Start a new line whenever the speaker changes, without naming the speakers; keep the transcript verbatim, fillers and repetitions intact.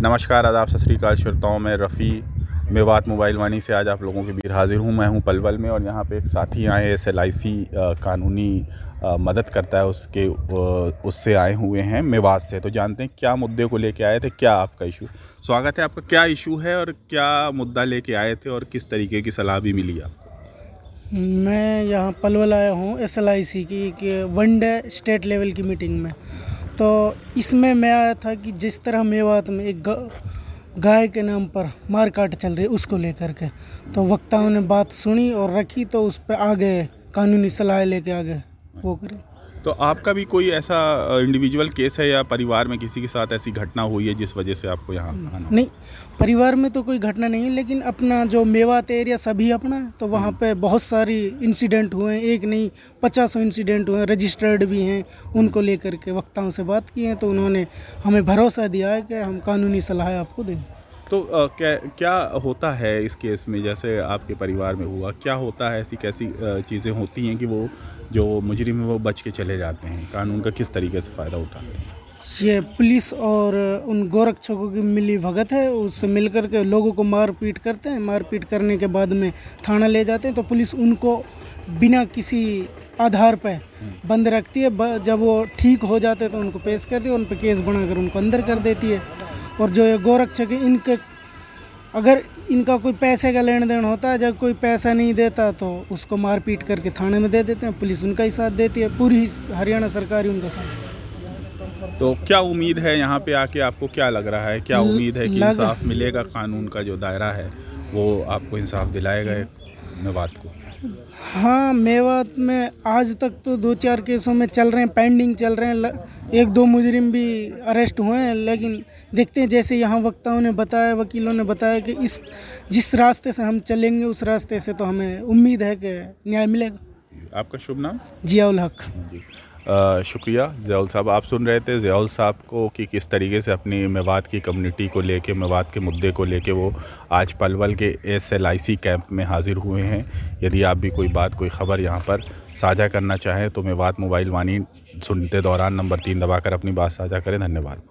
नमस्कार, आदाब, सत श्री अकाल श्रोताओं। मैं रफ़ी मेवात मोबाइल वानी से आज आप लोगों के बीच हाज़िर हूँ। मैं हूँ पलवल में और यहाँ पे एक साथी आए एस एल आई सी कानूनी आ, मदद करता है उसके उससे आए हुए हैं मेवात से। तो जानते हैं क्या मुद्दे को लेके आए थे, क्या आपका इशू। स्वागत है आपका। क्या इशू है और क्या मुद्दा लेके आए थे और किस तरीके की सलाह भी मिली आपको?
मैं यहाँ पलवल आया हूँ एस एल आई सी की एक वन डे स्टेट लेवल की मीटिंग में। तो इसमें मैं आया था कि जिस तरह मेवात में एक गाय के नाम पर मार काट चल रही है उसको लेकर के, तो वक्ताओं ने बात सुनी और रखी, तो उस पर आगे कानूनी सलाह लेके आगे वो करें।
तो आपका भी कोई ऐसा इंडिविजुअल केस है या परिवार में किसी के साथ ऐसी घटना हुई है जिस वजह से आपको यहाँ आना?
नहीं, परिवार में तो कोई घटना नहीं है, लेकिन अपना जो मेवात एरिया सभी अपना है, तो वहाँ पे बहुत सारी इंसिडेंट हुए हैं। एक नहीं पचासों इंसिडेंट हुए हैं, रजिस्टर्ड भी हैं। उनको लेकर के वक्ताओं से बात की है, तो उन्होंने हमें भरोसा दिया है कि हम कानूनी सलाह आपको दें।
तो आ, क्या क्या होता है इस केस में, जैसे आपके परिवार में हुआ, क्या होता है? ऐसी कैसी चीज़ें होती हैं कि वो जो मुजरिम है वो बच के चले जाते हैं? कानून का किस तरीके से फ़ायदा उठाते हैं?
ये पुलिस और उन गोरक्षकों की मिली भगत है, उससे मिल कर के लोगों को मार पीट करते हैं। मार पीट करने के बाद में थाना ले जाते हैं, तो पुलिस उनको बिना किसी आधार पे बंद रखती है। जब वो ठीक हो जाते हैं तो उनको पेश करती है, उन पर केस बनाकर उनको अंदर कर देती है। और जो ये गोरक्षक है, इनके अगर इनका कोई पैसे का लेन देन होता है, जब कोई पैसा नहीं देता तो उसको मार पीट करके थाने में दे देते हैं। पुलिस उनका ही साथ देती है, पूरी हरियाणा सरकार ही उनका साथ।
तो क्या उम्मीद है यहाँ पे आके, आपको क्या लग रहा है, क्या उम्मीद है कि इंसाफ मिलेगा? कानून का जो दायरा है वो आपको इंसाफ दिलाएगा मेवात को?
हाँ, मेवात में आज तक तो दो चार केसों में चल रहे हैं, पेंडिंग चल रहे हैं। एक दो मुजरिम भी अरेस्ट हुए हैं, लेकिन देखते हैं। जैसे यहाँ वक्ताओं ने बताया, वकीलों ने बताया कि इस जिस रास्ते से हम चलेंगे उस रास्ते से तो हमें उम्मीद है कि न्याय मिलेगा।
आपका शुभ नाम?
जियाउल हक
जी। आ, शुक्रिया ज़ियाउल साहब। आप सुन रहे थे ज़ियाउल साहब को कि किस तरीके से अपनी मेवात की कम्युनिटी को लेके, मेवात के मुद्दे को लेके वो आज पलवल के S L I C camp में हाज़िर हुए हैं। यदि आप भी कोई बात, कोई ख़बर यहाँ पर साझा करना चाहें तो मेवात मोबाइल वानी सुनते दौरान नंबर तीन दबाकर अपनी बात साझा करें। धन्यवाद।